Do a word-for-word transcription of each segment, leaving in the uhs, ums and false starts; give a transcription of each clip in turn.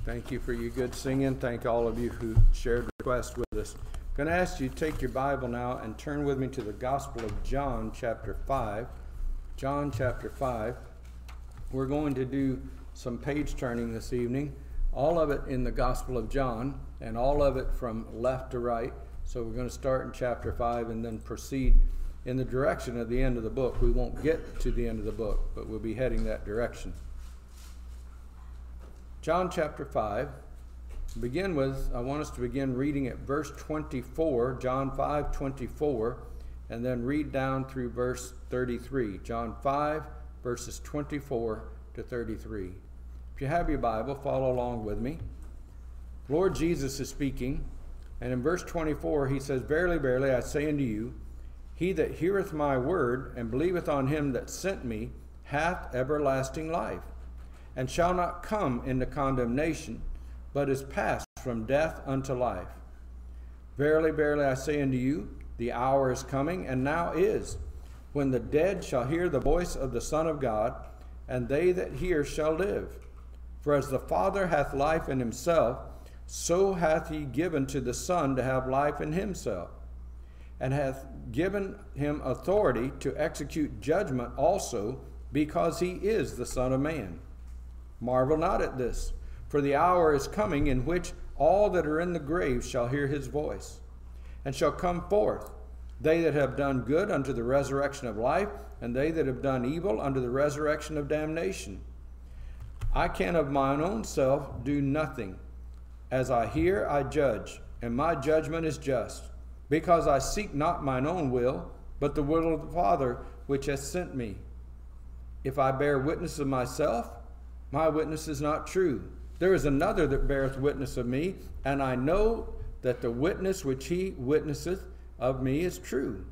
Thank you for your good singing. Thank all of you who shared requests with us. I'm going to ask you to take your Bible now and turn with me to the Gospel of John, chapter five. John, chapter five. We're going to do some page turning this evening, all of it in the Gospel of John, and all of it from left to right. So we're going to start in chapter five and then proceed in the direction of the end of the book. We won't get to the end of the book, but we'll be heading that direction. John chapter five. To begin with, I want us to begin reading at verse twenty-four, John five twenty-four, and then read down through verse thirty-three. John five, verses twenty-four to thirty-three. If you have your Bible, follow along with me. Lord Jesus is speaking, and in verse twenty-four he says, Verily, verily, I say unto you, he that heareth my word and believeth on him that sent me hath everlasting life, and shall not come into condemnation, but is passed from death unto life. Verily, verily, I say unto you, the hour is coming, and now is, when the dead shall hear the voice of the Son of God, and they that hear shall live. For as the Father hath life in himself, so hath he given to the Son to have life in himself, and hath given him authority to execute judgment also, because he is the Son of Man. Marvel not at this, for the hour is coming in which all that are in the grave shall hear his voice, and shall come forth, they that have done good unto the resurrection of life, and they that have done evil unto the resurrection of damnation. I can of mine own self do nothing. As I hear, I judge, and my judgment is just, because I seek not mine own will, but the will of the Father which hath sent me. If I bear witness of myself, my witness is not true. There is another that beareth witness of me, and I know that the witness which he witnesseth of me is true.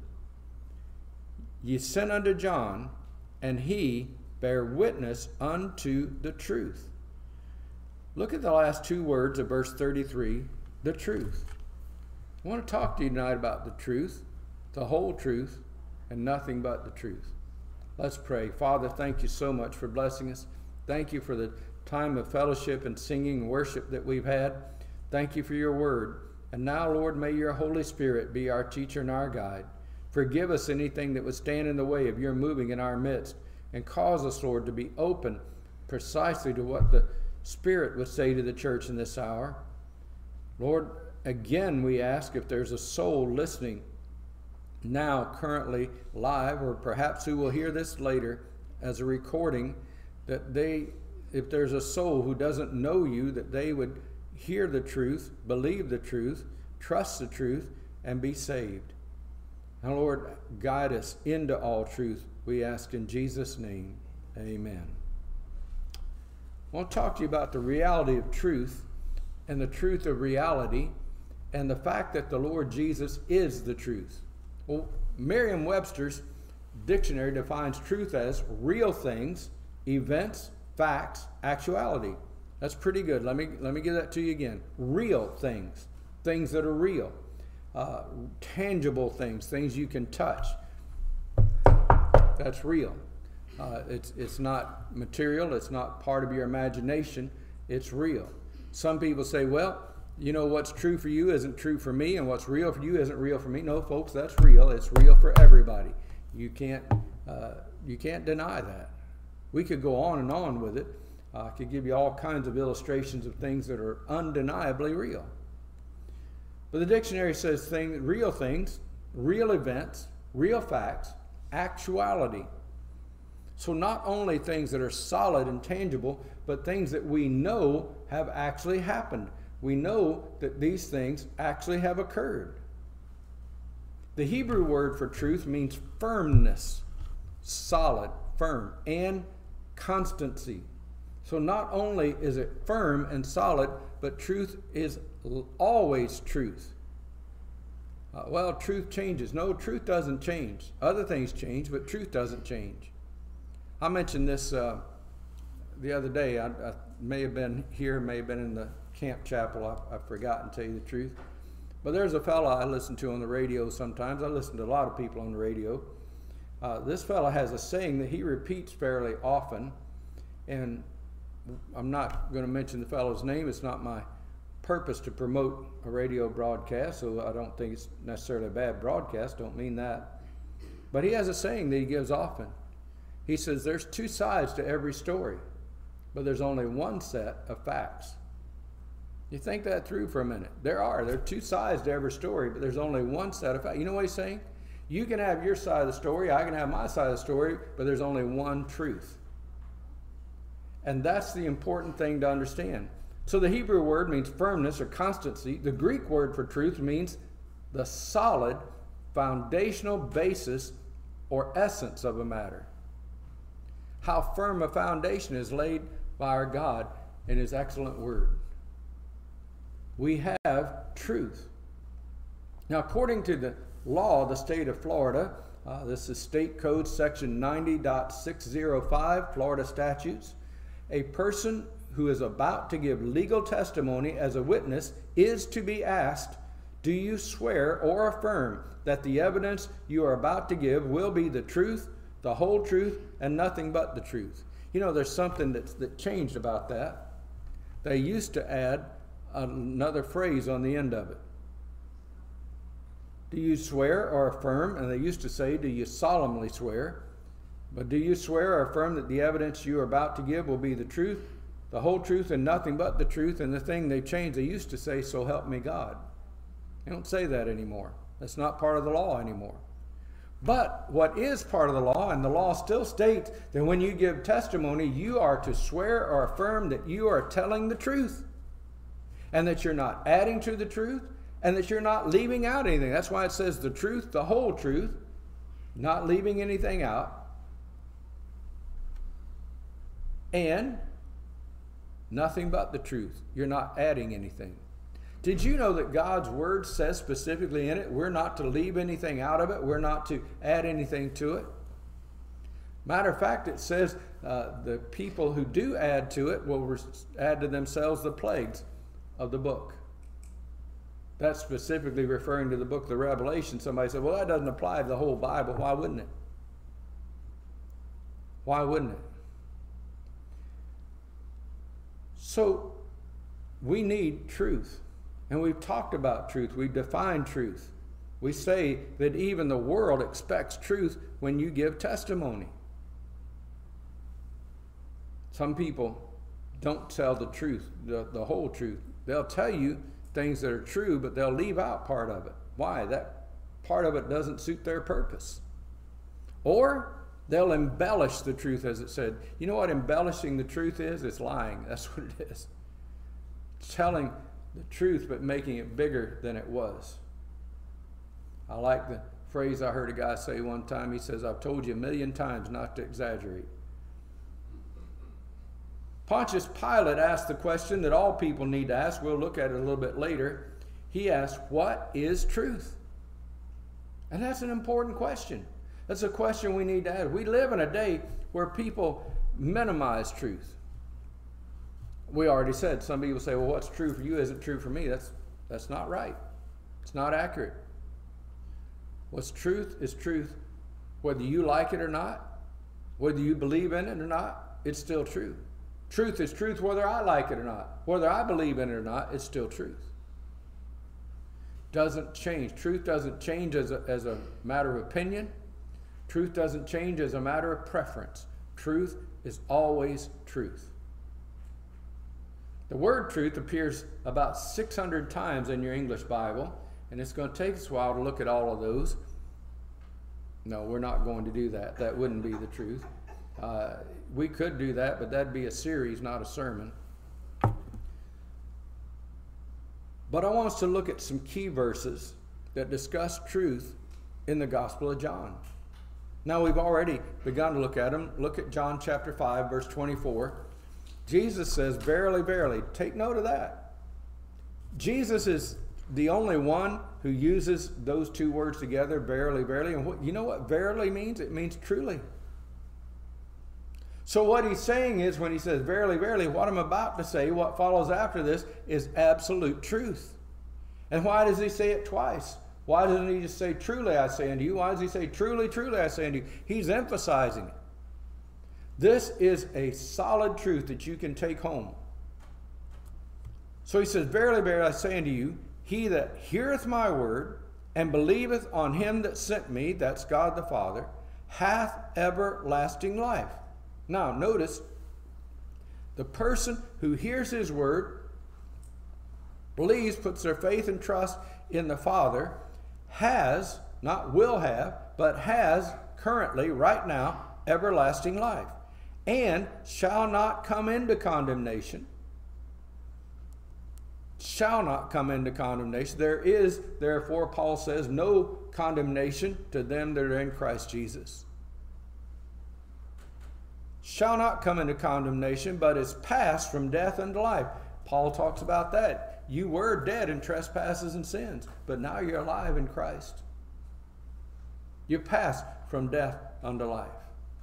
Ye sent unto John, and he bare witness unto the truth. Look at the last two words of verse thirty-three, the truth. I want to talk to you tonight about the truth, the whole truth, and nothing but the truth. Let's pray. Father, thank you so much for blessing us. Thank you for the time of fellowship and singing and worship that we've had. Thank you for your word. And now, Lord, may your Holy Spirit be our teacher and our guide. Forgive us anything that would stand in the way of your moving in our midst, and cause us, Lord, to be open precisely to what the Spirit would say to the church in this hour. Lord, again we ask, if there's a soul listening now, currently live, or perhaps who will hear this later as a recording, that they, if there's a soul who doesn't know you, that they would hear the truth, believe the truth, trust the truth, and be saved. Now, Lord, guide us into all truth, we ask in Jesus' name. Amen. I want to talk to you about the reality of truth, and the truth of reality, and the fact that the Lord Jesus is the truth. Well, Merriam-Webster's dictionary defines truth as real things, events, facts, actuality. That's pretty good. Let me let me give that to you again. Real things, things that are real, uh, tangible things, things you can touch. That's real. Uh, it's it's not material. It's not part of your imagination. It's real. Some people say, well, you know, what's true for you isn't true for me, and what's real for you isn't real for me. No, folks, that's real. It's real for everybody. You can't uh, you can't deny that. We could go on and on with it. Uh, I could give you all kinds of illustrations of things that are undeniably real. But the dictionary says thing, real things, real events, real facts, actuality. So not only things that are solid and tangible, but things that we know have actually happened. We know that these things actually have occurred. The Hebrew word for truth means firmness, solid, firm, and constancy. So not only is it firm and solid, but truth is always truth. Uh, well, truth changes. No, truth doesn't change. Other things change, but truth doesn't change. I mentioned this uh, the other day. I, I may have been here, may have been in the camp chapel. I, I've forgotten to tell you the truth. But there's a fellow I listen to on the radio sometimes. I listen to a lot of people on the radio. Uh, this fellow has a saying that he repeats fairly often. And I'm not going to mention the fellow's name. It's not my purpose to promote a radio broadcast, so I don't think it's necessarily a bad broadcast. Don't mean that. But he has a saying that he gives often. He says there's two sides to every story, but there's only one set of facts. You think that through for a minute. There are. There are two sides to every story, but there's only one set of facts. You know what he's saying? You can have your side of the story, I can have my side of the story, but there's only one truth. And that's the important thing to understand. So the Hebrew word means firmness or constancy. The Greek word for truth means the solid, foundational basis or essence of a matter. How firm a foundation is laid by our God in His excellent word. We have truth. Now, according to the law of the state of Florida, uh, this is State Code Section ninety point six oh five, Florida Statutes, a person who is about to give legal testimony as a witness is to be asked, do you swear or affirm that the evidence you are about to give will be the truth, the whole truth, and nothing but the truth? You know, there's something that's, that changed about that. They used to add another phrase on the end of it. Do you swear or affirm? And they used to say, do you solemnly swear? But do you swear or affirm that the evidence you are about to give will be the truth, the whole truth, and nothing but the truth? And the thing they changed, they used to say, so help me God. They don't say that anymore. That's not part of the law anymore. But what is part of the law, and the law still states that when you give testimony, you are to swear or affirm that you are telling the truth, and that you're not adding to the truth, and that you're not leaving out anything. That's why it says the truth, the whole truth, not leaving anything out. And nothing but the truth. You're not adding anything. Did you know that God's word says specifically in it, we're not to leave anything out of it, we're not to add anything to it? Matter of fact, it says uh, the people who do add to it will add to themselves the plagues of the book. That's specifically referring to the book of the Revelation. Somebody said, well, that doesn't apply to the whole Bible. Why wouldn't it? Why wouldn't it? So we need truth. And we've talked about truth. We've defined truth. We say that even the world expects truth when you give testimony. Some people don't tell the truth, the, the whole truth. They'll tell you things that are true, but they'll leave out part of it. Why? That part of it doesn't suit their purpose. Or they'll embellish the truth, as it said. You know what embellishing the truth is? It's lying. That's what it is. Telling the truth, but making it bigger than it was. I like the phrase I heard a guy say one time. He says, I've told you a million times not to exaggerate. Pontius Pilate asked the question that all people need to ask. We'll look at it a little bit later. He asked, what is truth? And that's an important question. That's a question we need to ask. We live in a day where people minimize truth. We already said, some people say, well, what's true for you isn't true for me. That's, that's not right. It's not accurate. What's truth is truth. Whether you like it or not, whether you believe in it or not, it's still true. Truth is truth whether I like it or not. Whether I believe in it or not, it's still truth. Doesn't change. Truth doesn't change as a, as a matter of opinion. Truth doesn't change as a matter of preference. Truth is always truth. The word truth appears about six hundred times in your English Bible, and it's going to take us a while to look at all of those. No, we're not going to do that. That wouldn't be the truth. Uh, we could do that, but that'd be a series, not a sermon. But I want us to look at some key verses that discuss truth in the Gospel of John. Now, we've already begun to look at them. Look at John chapter five, verse twenty-four. Jesus says, verily, verily. Take note of that. Jesus is the only one who uses those two words together, verily, verily. And what, you know what verily means? It means truly. So what he's saying is, when he says, verily, verily, what I'm about to say, what follows after this, is absolute truth. And why does he say it twice? Why doesn't he just say, truly I say unto you? Why does he say, truly, truly I say unto you? He's emphasizing it. This is a solid truth that you can take home. So he says, verily, verily, I say unto you, he that heareth my word and believeth on him that sent me, that's God the Father, hath everlasting life. Now, notice, the person who hears his word, believes, puts their faith and trust in the Father, has, not will have, but has currently, right now, everlasting life, and shall not come into condemnation. Shall not come into condemnation. There is, therefore, Paul says, no condemnation to them that are in Christ Jesus. Shall not come into condemnation, but is passed from death unto life. Paul talks about that. You were dead in trespasses and sins, but now you're alive in Christ. You passed from death unto life.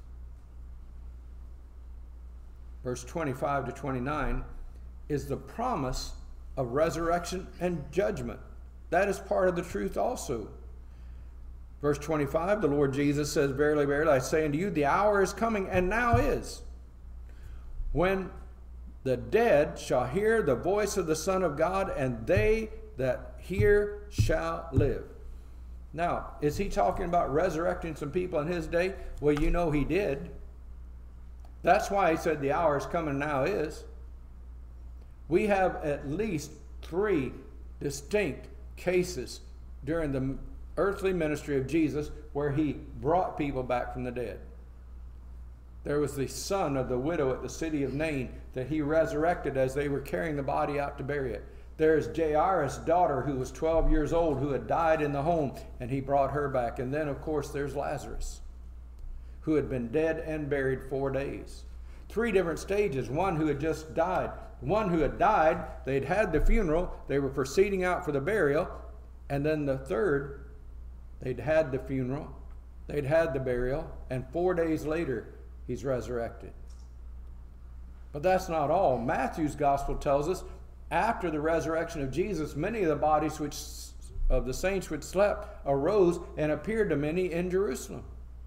Verse twenty-five to twenty-nine is the promise of resurrection and judgment. That is part of the truth also. Verse twenty-five, the Lord Jesus says, verily, verily, I say unto you, the hour is coming, and now is, when the dead shall hear the voice of the Son of God, and they that hear shall live. Now, is he talking about resurrecting some people in his day? Well, you know he did. That's why he said the hour is coming, now is. We have at least three distinct cases during the earthly ministry of Jesus where he brought people back from the dead. There was the son of the widow at the city of Nain that he resurrected as they were carrying the body out to bury it. There's Jairus' daughter who was twelve years old who had died in the home, and he brought her back. And then, of course, there's Lazarus, who had been dead and buried four days. Three different stages. One who had just died. One who had died, they'd had the funeral, they were proceeding out for the burial. And then the third, they'd had the funeral, they'd had the burial, and four days later, he's resurrected. But that's not all. Matthew's gospel tells us, after the resurrection of Jesus, many of the bodies which of the saints which slept arose and appeared to many in Jerusalem.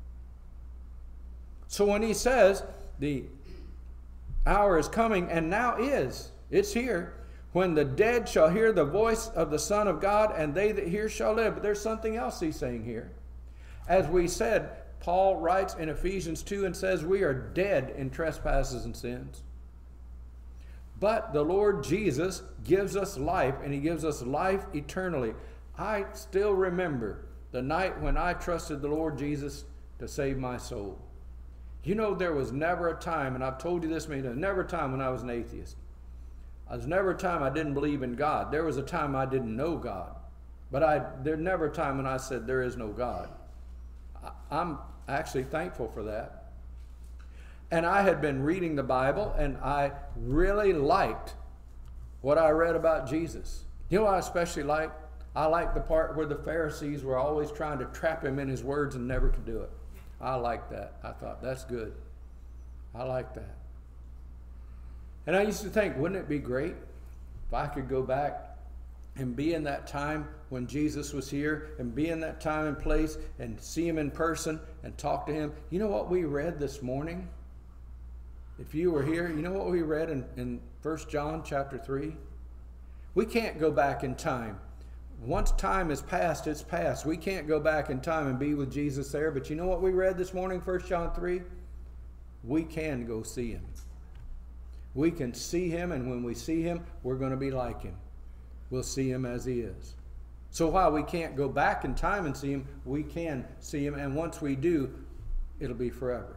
So when he says, the hour is coming, and now is, it's here, when the dead shall hear the voice of the Son of God, and they that hear shall live. But there's something else he's saying here. As we said, Paul writes in Ephesians two and says, we are dead in trespasses and sins. But the Lord Jesus gives us life, and he gives us life eternally. I still remember the night when I trusted the Lord Jesus to save my soul. You know, there was never a time, and I've told you this many times, never a time when I was an atheist. There was never a time I didn't believe in God. There was a time I didn't know God. But I, there's never a time when I said there is no God. I, I'm actually thankful for that. And I had been reading the Bible, and I really liked what I read about Jesus. You know what I especially liked? I liked the part where the Pharisees were always trying to trap him in his words and never could do it. I liked that. I thought, that's good. I like that. And I used to think, wouldn't it be great if I could go back and be in that time when Jesus was here, and be in that time and place and see him in person and talk to him? You know what we read this morning? If you were here, you know what we read in, in First John chapter three? We can't go back in time. Once time is past, it's past. We can't go back in time and be with Jesus there. But you know what we read this morning, First John three? We can go see him. We can see him, and when we see him, we're going to be like him. We'll see him as he is. So while we can't go back in time and see him, we can see him. And once we do, it'll be forever.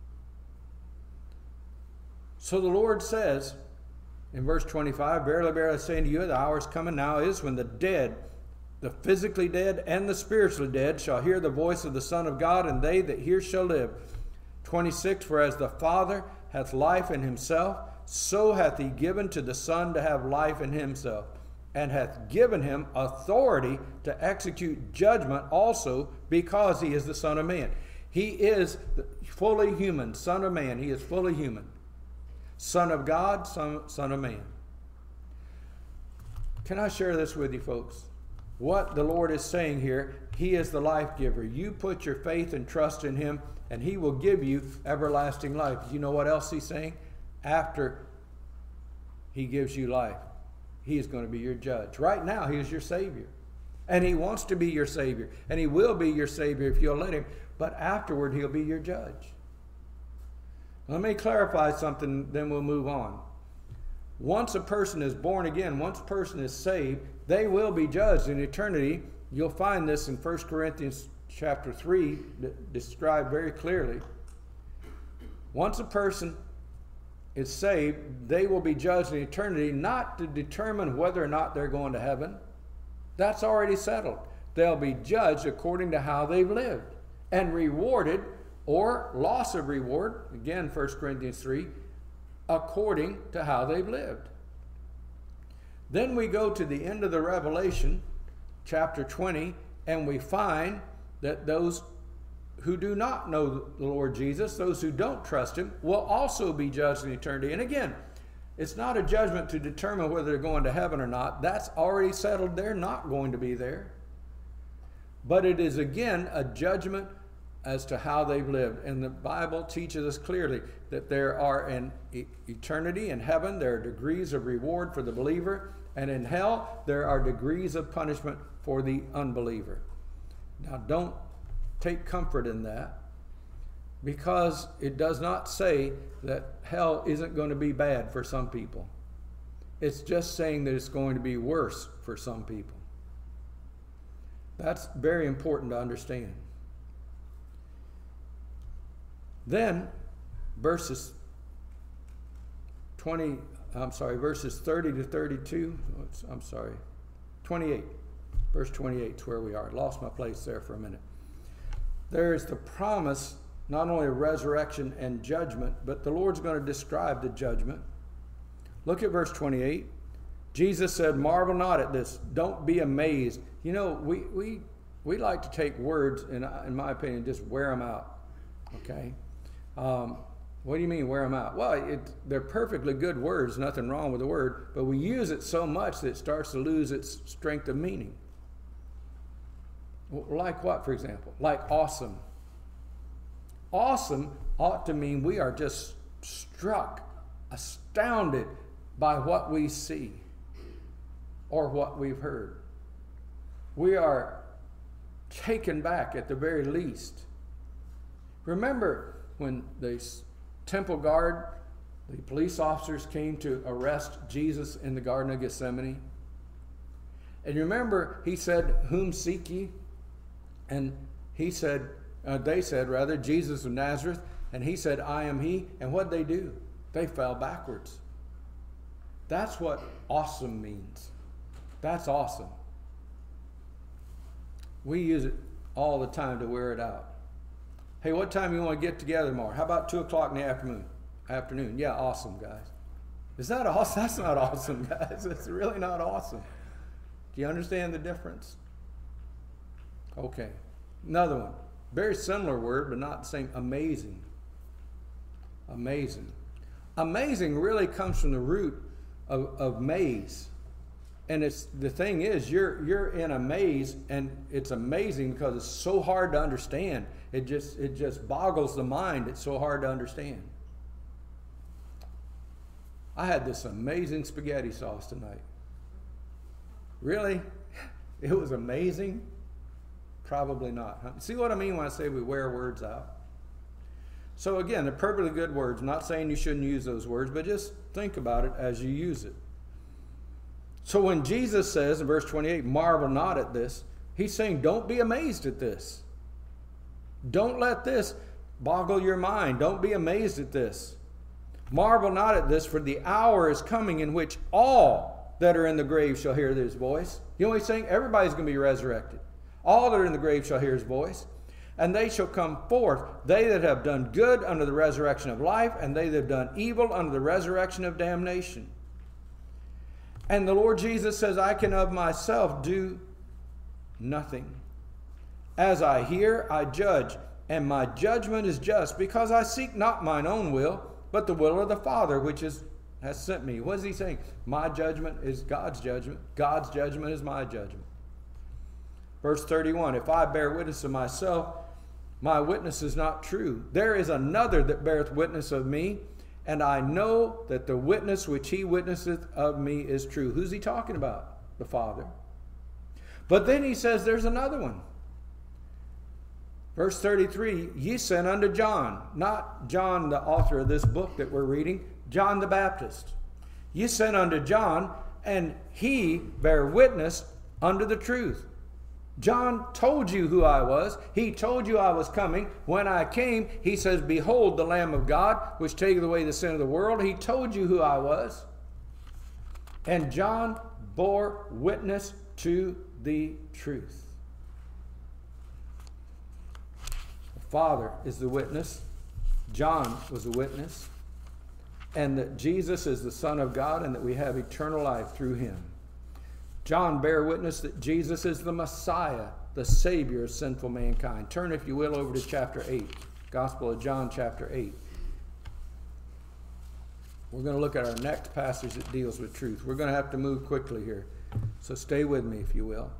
So the Lord says in verse twenty-five, verily, verily, I say unto you, the hour is coming, now is, when the dead, the physically dead and the spiritually dead, shall hear the voice of the Son of God, and they that hear shall live. twenty-six, for as the Father hath life in himself, so hath he given to the Son to have life in himself, and hath given him authority to execute judgment also, because he is the Son of Man. He is fully human, Son of Man. He is fully human. Son of God, son, son of man. Can I share this with you, folks? what the Lord is saying here. He is the life giver. You put your faith and trust in him, and he will give you everlasting life. You know what else he's saying? After he gives you life, he is going to be your judge. Right now, he is your Savior. And he wants to be your Savior. And he will be your Savior if you'll let him. But afterward, he'll be your judge. Let me clarify something, then we'll move on. Once a person is born again, once a person is saved, they will be judged in eternity. You'll find this in First Corinthians chapter three, described very clearly. Once a person is saved, they will be judged in eternity, not to determine whether or not they're going to heaven. That's already settled. They'll be judged according to how they've lived and rewarded, or loss of reward, again, First Corinthians three, according to how they've lived. Then we go to the end of the Revelation, chapter twenty, and we find that those who do not know the Lord Jesus, those who don't trust him, will also be judged in eternity. And again, it's not a judgment to determine whether they're going to heaven or not. That's already settled. They're not going to be there. But it is, again, a judgment as to how they've lived. And the Bible teaches us clearly that there are an eternity in heaven, there are degrees of reward for the believer, and in hell, there are degrees of punishment for the unbeliever. Now, don't take comfort in that, because it does not say that hell isn't going to be bad for some people. It's just saying that it's going to be worse for some people. That's very important to understand. Then, verses twenty, I'm sorry, verses thirty to thirty-two, I'm sorry, twenty-eight. Verse twenty-eight is where we are. I lost my place there for a minute. There is the promise, not only of resurrection and judgment, but the Lord's going to describe the judgment. Look at verse twenty-eight. Jesus said, "Marvel not at this. Don't be amazed." You know, we we we like to take words, and in my opinion, just wear them out. Okay? Um, what do you mean wear them out? Well, it, they're perfectly good words, nothing wrong with the word, but we use it so much that it starts to lose its strength of meaning. Like what, for example? Like awesome. Awesome ought to mean we are just struck, astounded by what we see or what we've heard. We are taken back at the very least. Remember when the temple guard, the police officers came to arrest Jesus in the Garden of Gethsemane? And remember, he said, "Whom seek ye?" And he said, uh, they said rather, Jesus of Nazareth. And he said, "I am he." And what'd they do? They fell backwards. That's what awesome means. That's awesome. We use it all the time to wear it out. Hey, what time you want to get together tomorrow? How about two o'clock in the afternoon? Afternoon. Yeah, awesome, guys. Is that awesome? That's not awesome, guys. It's really not awesome. Do you understand the difference? Okay. Another one. Very similar word, but not the same. Amazing. Amazing. Amazing really comes from the root of, of maze. And it's the thing is, you're you're in a maze, and it's amazing because it's so hard to understand. It just it just boggles the mind. It's so hard to understand. I had this amazing spaghetti sauce tonight. Really? It was amazing? Probably not. Huh? See what I mean when I say we wear words out? So again, they're perfectly good words. I'm not saying you shouldn't use those words, but just think about it as you use it. So when Jesus says in verse twenty-eight, "Marvel not at this," he's saying don't be amazed at this. Don't let this boggle your mind. Don't be amazed at this. Marvel not at this, for the hour is coming in which all that are in the grave shall hear his voice. You know what he's saying? Everybody's going to be resurrected. All that are in the grave shall hear his voice. And they shall come forth, they that have done good unto the resurrection of life, and they that have done evil unto the resurrection of damnation. And the Lord Jesus says, "I can of myself do nothing. As I hear, I judge, and my judgment is just, because I seek not mine own will, but the will of the Father which is, has sent me." What is he saying? My judgment is God's judgment. God's judgment is my judgment. Verse thirty-one, if I bear witness of myself, my witness is not true. There is another that beareth witness of me, and I know that the witness which he witnesseth of me is true. Who's he talking about? The Father. But then he says there's another one. Verse thirty-three, ye sent unto John, not John the author of this book that we're reading, John the Baptist. Ye sent unto John, and he bare witness unto the truth. John told you who I was. He told you I was coming. When I came, he says, behold the Lamb of God, which taketh away the sin of the world. He told you who I was. And John bore witness to the truth. The Father is the witness. John was a witness. And that Jesus is the Son of God and that we have eternal life through him. John bare witness that Jesus is the Messiah, the Savior of sinful mankind. Turn, if you will, over to chapter eight. Gospel of John, chapter eight. We're going to look at our next passage that deals with truth. We're going to have to move quickly here. So stay with me, if you will.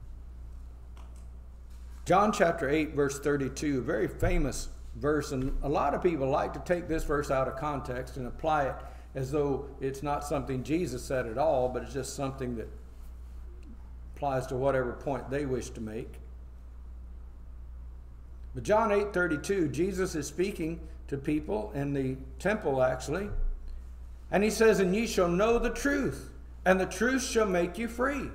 John chapter eight, verse thirty-two, a very famous verse. And a lot of people like to take this verse out of context and apply it as though it's not something Jesus said at all, but it's just something that applies to whatever point they wish to make. But John eight thirty-two, Jesus is speaking to people in the temple actually. And he says, and ye shall know the truth, and the truth shall make you free.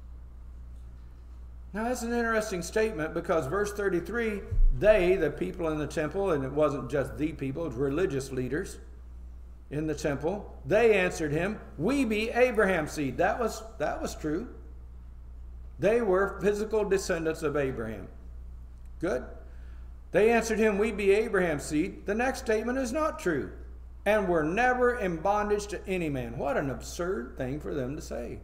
Now that's an interesting statement because verse thirty-three, they, the people in the temple, and it wasn't just the people, it was religious leaders in the temple, they answered him, we be Abraham's seed. That was, that was true. They were physical descendants of Abraham. Good. They answered him, we be Abraham's seed. The next statement is not true. And were never in bondage to any man. What an absurd thing for them to say.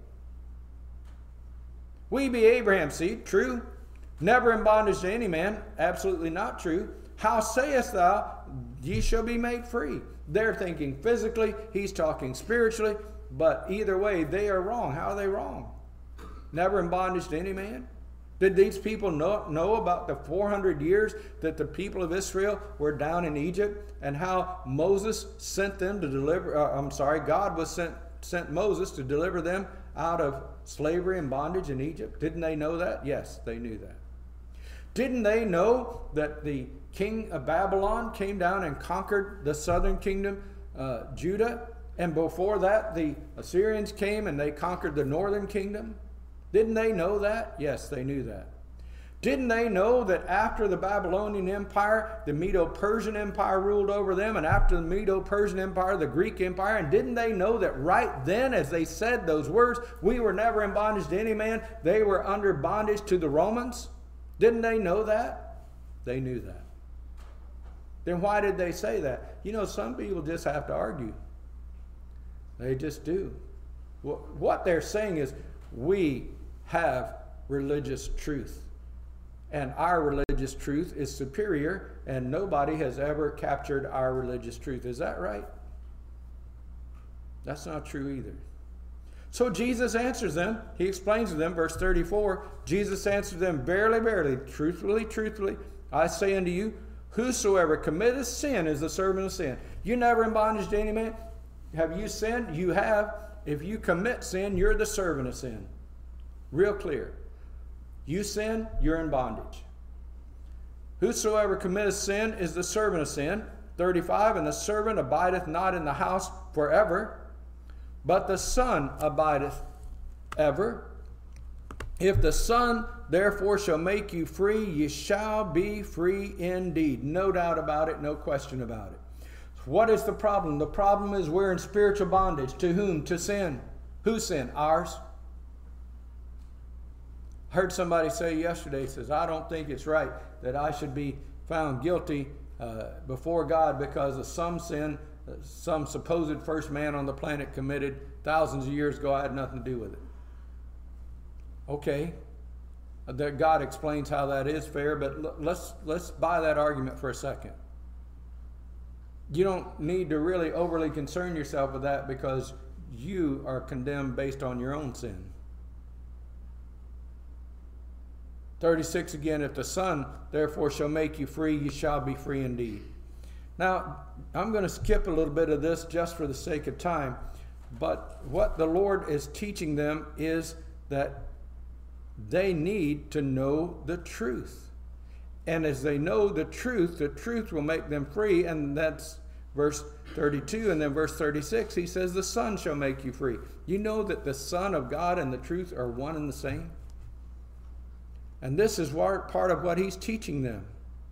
We be Abraham's seed. True. Never in bondage to any man. Absolutely not true. How sayest thou, ye shall be made free? They're thinking physically. He's talking spiritually. But either way, they are wrong. How are they wrong? Never in bondage to any man? Did these people know, know about the four hundred years that the people of Israel were down in Egypt and how Moses sent them to deliver, uh, I'm sorry, God was sent, sent Moses to deliver them out of slavery and bondage in Egypt? Didn't they know that? Yes, they knew that. Didn't they know that the king of Babylon came down and conquered the southern kingdom, uh, Judah? And before that, the Assyrians came and they conquered the northern kingdom? Didn't they know that? Yes, they knew that. Didn't they know that after the Babylonian Empire, the Medo-Persian Empire ruled over them, and after the Medo-Persian Empire, the Greek Empire? And didn't they know that right then, as they said those words, we were never in bondage to any man, they were under bondage to the Romans? Didn't they know that? They knew that. Then why did they say that? You know, some people just have to argue. They just do. What they're saying is, we have religious truth. And our religious truth is superior, and nobody has ever captured our religious truth. Is that right? That's not true either. So Jesus answers them. He explains to them, verse thirty-four, Jesus answered them, verily, verily, truthfully, truthfully, I say unto you, whosoever committeth sin is the servant of sin. You never in bondage to any man. Have you sinned? You have. If you commit sin, you're the servant of sin. Real clear. You sin, you're in bondage. Whosoever committeth sin is the servant of sin. thirty-five, and the servant abideth not in the house forever, but the Son abideth ever. If the Son therefore shall make you free, ye shall be free indeed. No doubt about it, no question about it. What is the problem? The problem is we're in spiritual bondage. To whom? To sin. Whose sin? Ours. I heard somebody say yesterday, says, I don't think it's right that I should be found guilty uh, before God because of some sin uh, some supposed first man on the planet committed thousands of years ago. I had nothing to do with it. Okay. That God explains how that is fair, but let's, let's buy that argument for a second. You don't need to really overly concern yourself with that because you are condemned based on your own sin. thirty-six again, if the Son therefore shall make you free, you shall be free indeed. Now, I'm going to skip a little bit of this just for the sake of time, but what the Lord is teaching them is that they need to know the truth. And as they know the truth, the truth will make them free, and that's verse thirty-two, and then verse thirty-six, he says, the Son shall make you free. You know that the Son of God and the truth are one and the same? And this is part of what he's teaching them.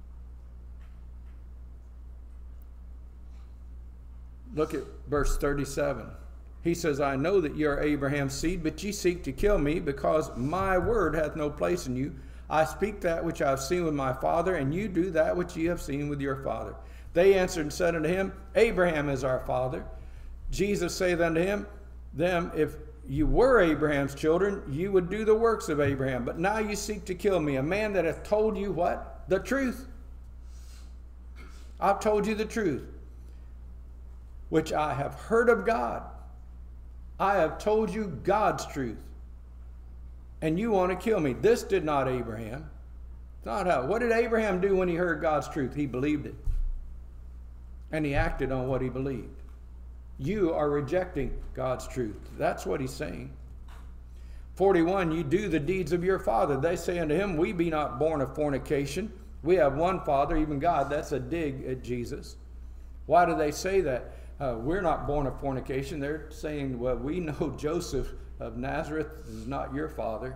Look at verse thirty-seven. He says, I know that ye are Abraham's seed, but ye seek to kill me, because my word hath no place in you. I speak that which I have seen with my father, and you do that which ye have seen with your father. They answered and said unto him, Abraham is our father. Jesus saith unto him, them, if you were Abraham's children, you would do the works of Abraham. But now you seek to kill me, a man that hath told you what? The truth. I've told you the truth, which I have heard of God. I have told you God's truth. And you want to kill me. This did not Abraham. It's not how. What did Abraham do when he heard God's truth? He believed it. And he acted on what he believed. You are rejecting God's truth. That's what he's saying. forty-one, you do the deeds of your father. They say unto him, we be not born of fornication. We have one Father, even God. That's a dig at Jesus. Why do they say that? Uh, we're not born of fornication. They're saying, well, we know Joseph of Nazareth is not your father.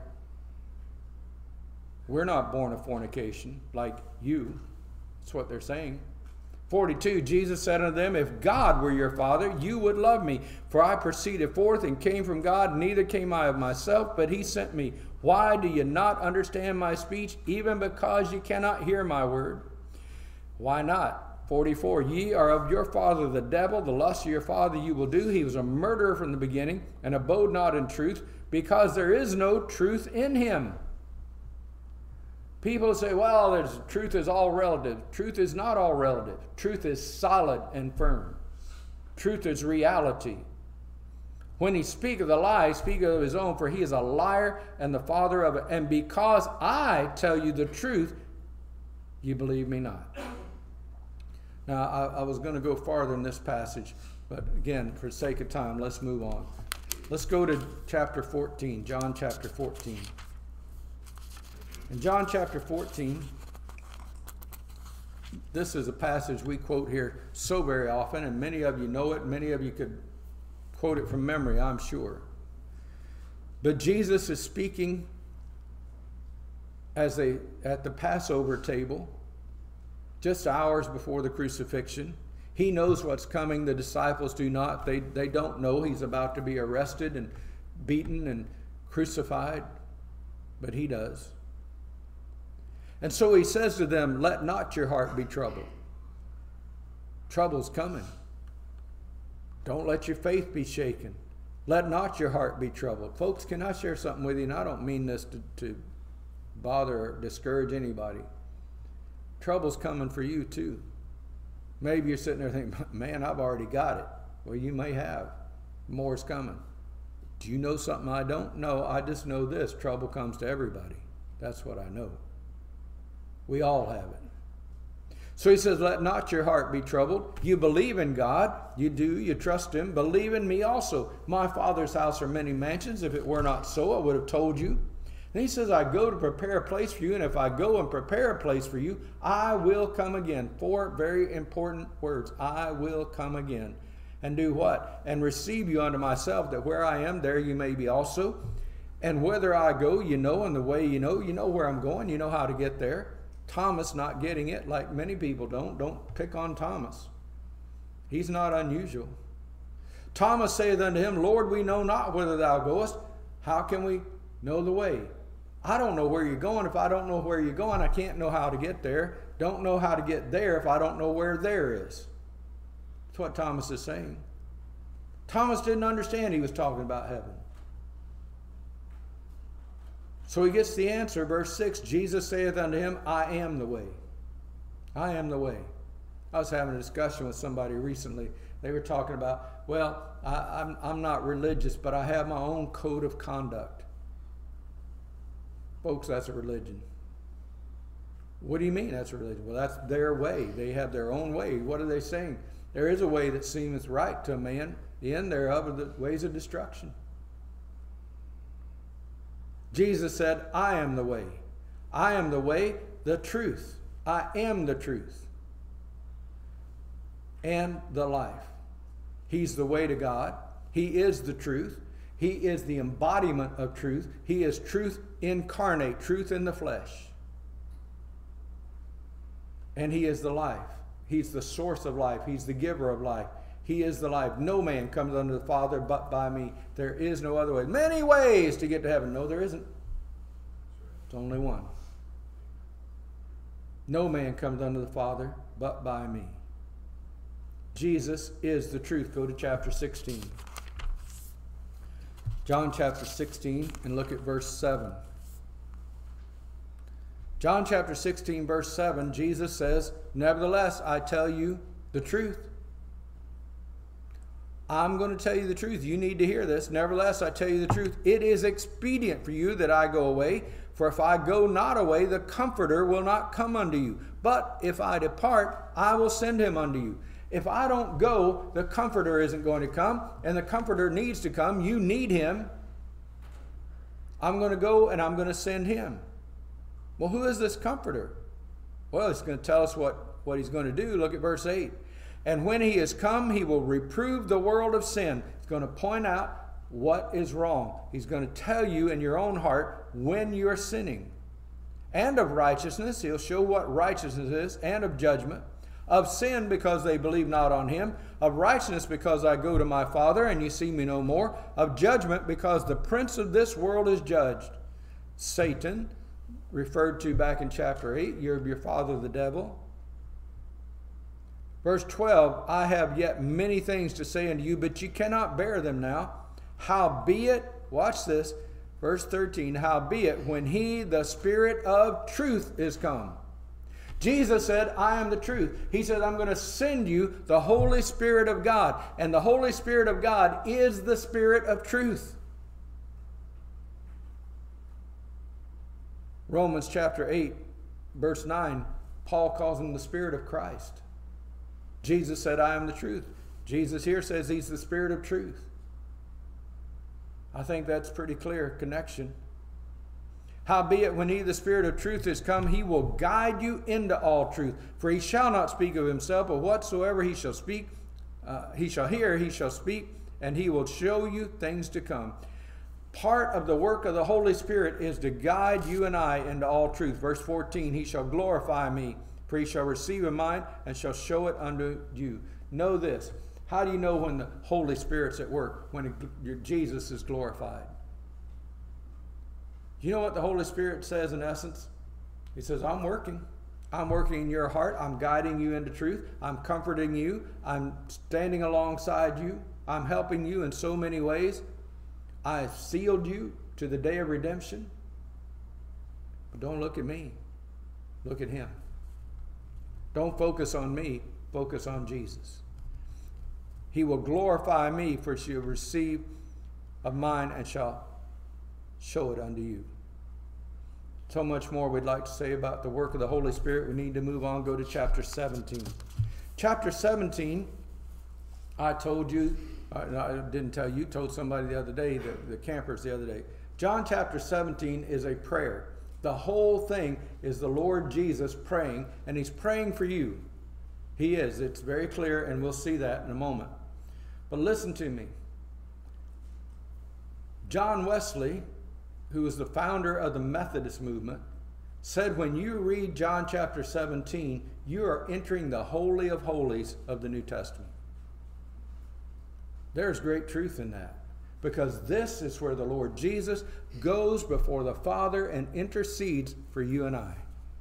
We're not born of fornication like you. That's what they're saying. forty-two, Jesus said unto them, if God were your father, you would love me. For I proceeded forth and came from God, neither came I of myself, but he sent me. Why do you not understand my speech, even because you cannot hear my word? Why not? forty-four, ye are of your father the devil, the lust of your father you will do. He was a murderer from the beginning, and abode not in truth, because there is no truth in him. People say, well, there's, truth is all relative. Truth is not all relative. Truth is solid and firm. Truth is reality. When he speaketh a lie, he speaketh of his own, for he is a liar and the father of it. And because I tell you the truth, you believe me not. Now, I, I was going to go farther in this passage, but again, for the sake of time, let's move on. Let's go to chapter fourteen, John chapter fourteen. In John chapter fourteen, this is a passage we quote here so very often, and many of you know it, many of you could quote it from memory, I'm sure. But Jesus is speaking as they at the Passover table, just hours before the crucifixion. He knows what's coming. The disciples do not. They, they don't know he's about to be arrested and beaten and crucified, but he does. And so he says to them, let not your heart be troubled. Trouble's coming. Don't let your faith be shaken. Let not your heart be troubled. Folks, can I share something with you? And I don't mean this to, to bother or discourage anybody. Trouble's coming for you too. Maybe you're sitting there thinking, man, I've already got it. Well, you may have. More's coming. Do you know something I don't? No, I just know this. Trouble comes to everybody. That's what I know. We all have it. So he says, let not your heart be troubled. You believe in God. You do. You trust him. Believe in me also. My Father's house are many mansions. If it were not so, I would have told you. And he says, I go to prepare a place for you, and if I go and prepare a place for you, I will come again. Four very important words. I will come again. And do what? And receive you unto myself, that where I am, there you may be also. And whither I go, you know, and the way you know, you know where I'm going, you know how to get there. Thomas not getting it like many people don't. Don't pick on Thomas. He's not unusual. Thomas saith unto him, Lord, we know not whither thou goest. How can we know the way? I don't know where you're going. If I don't know where you're going, I can't know how to get there. Don't know how to get there if I don't know where there is. That's what Thomas is saying. Thomas didn't understand he was talking about heaven. So he gets the answer, verse six, Jesus saith unto him, I am the way. I am the way. I was having a discussion with somebody recently. They were talking about, well, I, I'm, I'm not religious, but I have my own code of conduct. Folks, that's a religion. What do you mean that's religion? Well, that's their way. They have their own way. What are they saying? There is a way that seemeth right to a man. The end thereof are the ways of destruction. Jesus said, I am the way. I am the way, the truth. I am the truth and the life. He's the way to God. He is the truth. He is the embodiment of truth. He is truth incarnate, truth in the flesh. And he is the life. He's the source of life. He's the giver of life. He is the life. No man comes unto the Father but by me. There is no other way. Many ways to get to heaven. No, there isn't. It's only one. No man comes unto the Father but by me. Jesus is the truth. Go to chapter sixteen. John chapter sixteen, and look at verse seven. John chapter sixteen, verse seven, Jesus says, nevertheless, I tell you the truth. I'm going to tell you the truth. You need to hear this. Nevertheless, I tell you the truth. It is expedient for you that I go away. For if I go not away, the Comforter will not come unto you. But if I depart, I will send him unto you. If I don't go, the Comforter isn't going to come. And the Comforter needs to come. You need him. I'm going to go and I'm going to send him. Well, who is this Comforter? Well, he's going to tell us what, what he's going to do. Look at verse eight. And when he is come, he will reprove the world of sin. He's going to point out what is wrong. He's going to tell you in your own heart when you're sinning. And of righteousness, he'll show what righteousness is, and of judgment. Of sin, because they believe not on him. Of righteousness, because I go to my Father, and you see me no more. Of judgment, because the prince of this world is judged. Satan, referred to back in chapter eight, you're of your father the devil. Verse twelve, I have yet many things to say unto you, but you cannot bear them now. Howbeit, watch this, verse thirteen, howbeit, when he, the Spirit of truth, is come. Jesus said, I am the truth. He said, I'm going to send you the Holy Spirit of God. And the Holy Spirit of God is the Spirit of truth. Romans chapter eight, verse nine, Paul calls him the Spirit of Christ. Jesus said, I am the truth. Jesus here says he's the Spirit of truth. I think that's pretty clear connection. Howbeit, when he, the Spirit of truth, is come, he will guide you into all truth. For he shall not speak of himself, but whatsoever he shall speak, uh, he shall hear, he shall speak, and he will show you things to come. Part of the work of the Holy Spirit is to guide you and I into all truth. Verse fourteen, he shall glorify me, for he shall receive of mine and shall show it unto you. Know this. How do you know when the Holy Spirit's at work? When it, Jesus is glorified. You know what the Holy Spirit says in essence? He says, I'm working. I'm working in your heart. I'm guiding you into truth. I'm comforting you. I'm standing alongside you. I'm helping you in so many ways. I sealed you to the day of redemption. But don't look at me. Look at him. Don't focus on me. Focus on Jesus. He will glorify me, for she will receive of mine and shall show it unto you. So much more we'd like to say about the work of the Holy Spirit. We need to move on. Go to chapter seventeen. Chapter seventeen, I told you, I didn't tell you, told somebody the other day, the, the campers the other day. John chapter seventeen is a prayer. The whole thing is the Lord Jesus praying, and he's praying for you. He is. It's very clear, and we'll see that in a moment. But listen to me. John Wesley, who was the founder of the Methodist movement, said when you read John chapter seventeen, you are entering the Holy of Holies of the New Testament. There's great truth in that, because this is where the Lord Jesus goes before the Father and intercedes for you and I.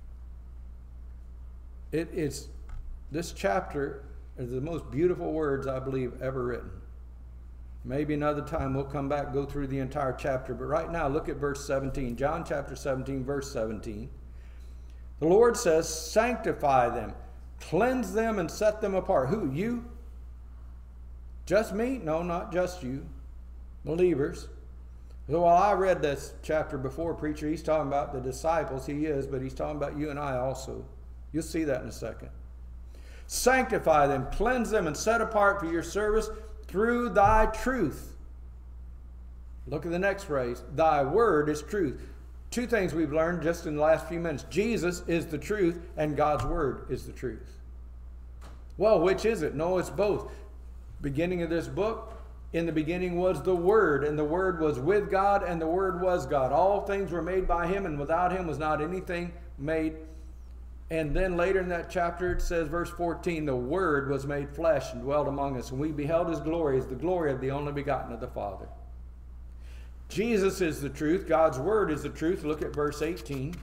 It is, this chapter is the most beautiful words I believe ever written. Maybe another time we'll come back and go through the entire chapter. But right now, look at verse seventeen. John chapter seventeen, verse seventeen. The Lord says, sanctify them, cleanse them, and set them apart. Who? You? Just me? No, not just you. Believers. So while I read this chapter before, preacher, he's talking about the disciples. He is, but he's talking about you and I also. You'll see that in a second. Sanctify them, cleanse them, and set apart for your service through thy truth. Look at the next phrase. Thy word is truth. Two things we've learned just in the last few minutes. Jesus is the truth, and God's word is the truth. Well, which is it? No, it's both. Beginning of this book, in the beginning was the Word, and the Word was with God, and the Word was God. All things were made by Him, and without Him was not anything made. And then later in that chapter, it says, verse fourteen, the Word was made flesh and dwelt among us, and we beheld His glory as the glory of the only begotten of the Father. Jesus is the truth. God's Word is the truth. Look at verse eighteen.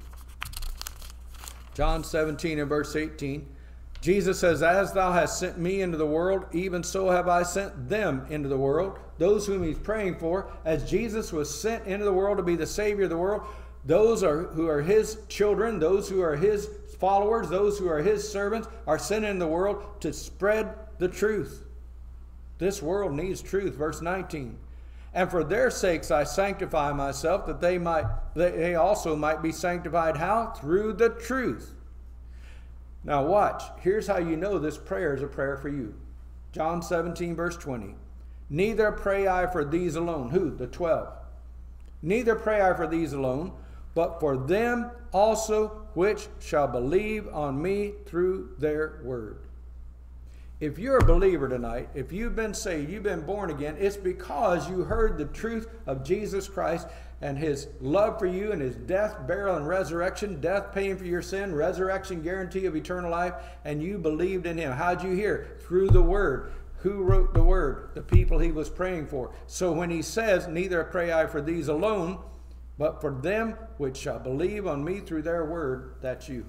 John seventeen and verse eighteen. Jesus says, as thou hast sent me into the world, even so have I sent them into the world. Those whom he's praying for, as Jesus was sent into the world to be the Savior of the world, those are, who are his children, those who are his followers, those who are his servants, are sent into the world to spread the truth. This world needs truth. Verse nineteen. And for their sakes I sanctify myself, that they might, they also might be sanctified. How? Through the truth. Now watch. Here's how you know this prayer is a prayer for you. John seventeen, verse twenty. Neither pray I for these alone. Who? The twelve. Neither pray I for these alone, but for them also which shall believe on me through their word. If you're a believer tonight, if you've been saved, you've been born again, it's because you heard the truth of Jesus Christ and his love for you and his death, burial, and resurrection, death paying for your sin, resurrection guarantee of eternal life, and you believed in him. How'd you hear? Through the word. Who wrote the word? The people he was praying for. So when he says, neither pray I for these alone, but for them which shall believe on me through their word, that's you.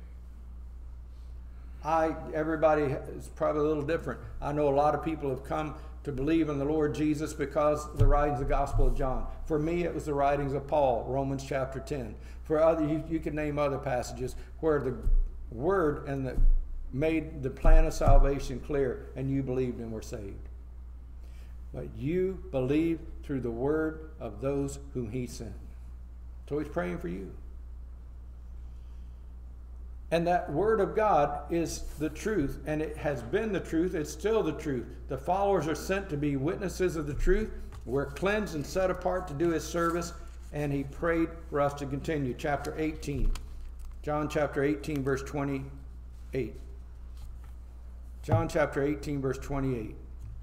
I, everybody is probably a little different. I know a lot of people have come to believe in the Lord Jesus because of the writings of the Gospel of John. For me, it was the writings of Paul, Romans chapter ten. For other, you, you can name other passages where the word and the made the plan of salvation clear, and you believed and were saved. But you believe through the word of those whom he sent. So he's praying for you. And that word of God is the truth, and it has been the truth. It's still the truth. The followers are sent to be witnesses of the truth. We're cleansed and set apart to do his service, and he prayed for us to continue. Chapter eighteen. John chapter eighteen, verse twenty-eight. John chapter eighteen, verse twenty-eight.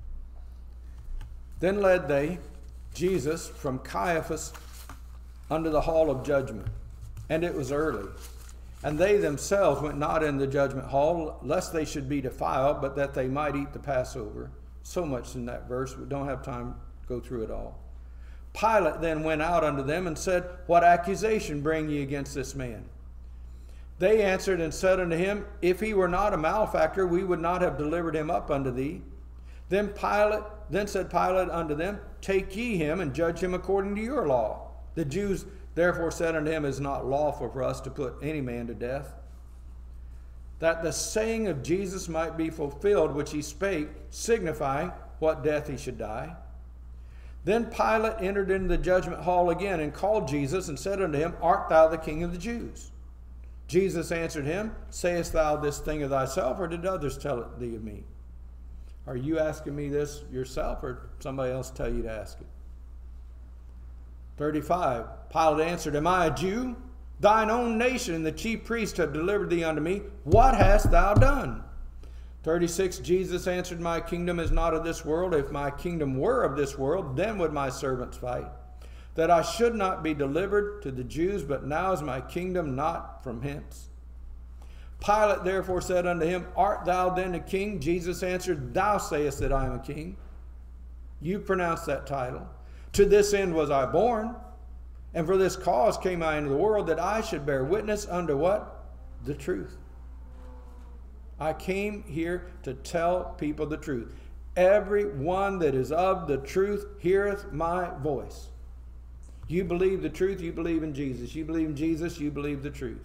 Then led they Jesus from Caiaphas unto the hall of judgment, and it was early. And they themselves went not in the judgment hall, lest they should be defiled, but that they might eat the Passover. So much in that verse, we don't have time to go through it all. Pilate then went out unto them and said, what accusation bring ye against this man? They answered and said unto him, if he were not a malefactor, we would not have delivered him up unto thee. Then Pilate, then said Pilate unto them, take ye him and judge him according to your law. The Jews therefore said unto him, it is not lawful for us to put any man to death, that the saying of Jesus might be fulfilled, which he spake, signifying what death he should die. Then Pilate entered into the judgment hall again, and called Jesus, and said unto him, art thou the King of the Jews? Jesus answered him, sayest thou this thing of thyself, or did others tell it thee of me? Are you asking me this yourself, or somebody else tell you to ask it? thirty-five. Pilate answered, am I a Jew? Thine own nation and the chief priests have delivered thee unto me. What hast thou done? thirty-six. Jesus answered, my kingdom is not of this world. If my kingdom were of this world, then would my servants fight, that I should not be delivered to the Jews, but now is my kingdom not from hence. Pilate therefore said unto him, art thou then a king? Jesus answered, thou sayest that I am a king. You pronounce that title. To this end was I born, and for this cause came I into the world, that I should bear witness unto what? The truth. I came here to tell people the truth. Every one that is of the truth heareth my voice. You believe the truth, you believe in Jesus. You believe in Jesus, you believe the truth.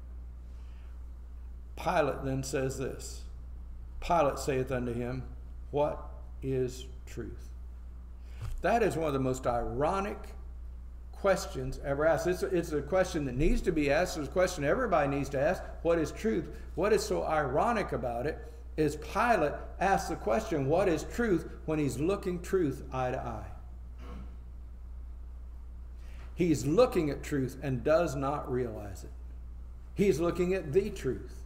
Pilate then says this. Pilate saith unto him, what is truth? That is one of the most ironic questions ever asked. It's a, it's a question that needs to be asked. It's a question everybody needs to ask. What is truth? What is so ironic about it is Pilate asks the question, what is truth, when he's looking truth eye to eye. He's looking at truth and does not realize it. He's looking at the truth.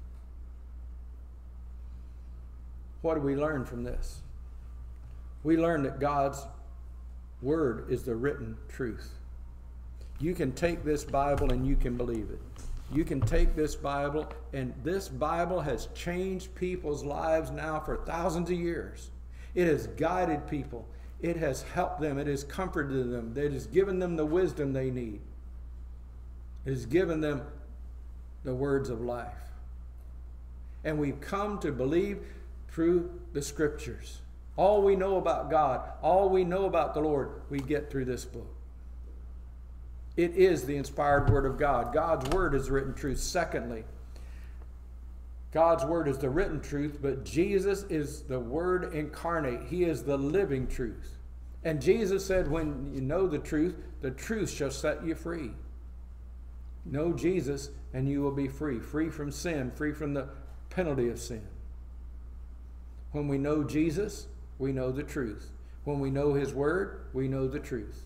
What do we learn from this? We learn that God's Word is the written truth. You can take this Bible and you can believe it. You can take this Bible, and this Bible has changed people's lives now for thousands of years. It has guided people. It has helped them. It has comforted them. It has given them the wisdom they need. It has given them the words of life. And we've come to believe through the Scriptures. All we know about God, all we know about the Lord, we get through this book. It is the inspired Word of God. God's Word is written truth. Secondly, God's Word is the written truth, but Jesus is the Word incarnate. He is the living truth. And Jesus said, when you know the truth, the truth shall set you free. Know Jesus and you will be free. Free from sin, free from the penalty of sin. When we know Jesus, we know the truth. When we know His Word, we know the truth.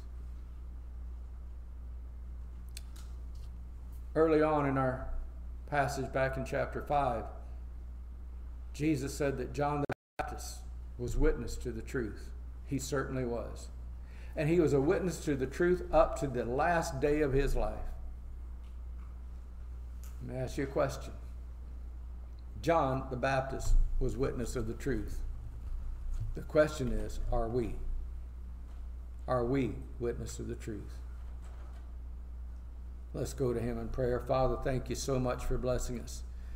Early on in our passage back in chapter five, Jesus said that John the Baptist was witness to the truth. He certainly was. And he was a witness to the truth up to the last day of his life. Let me ask you a question. John the Baptist was witness of the truth. The question is, are we? Are we witness of the truth? Let's go to Him in prayer. Father, thank you so much for blessing us.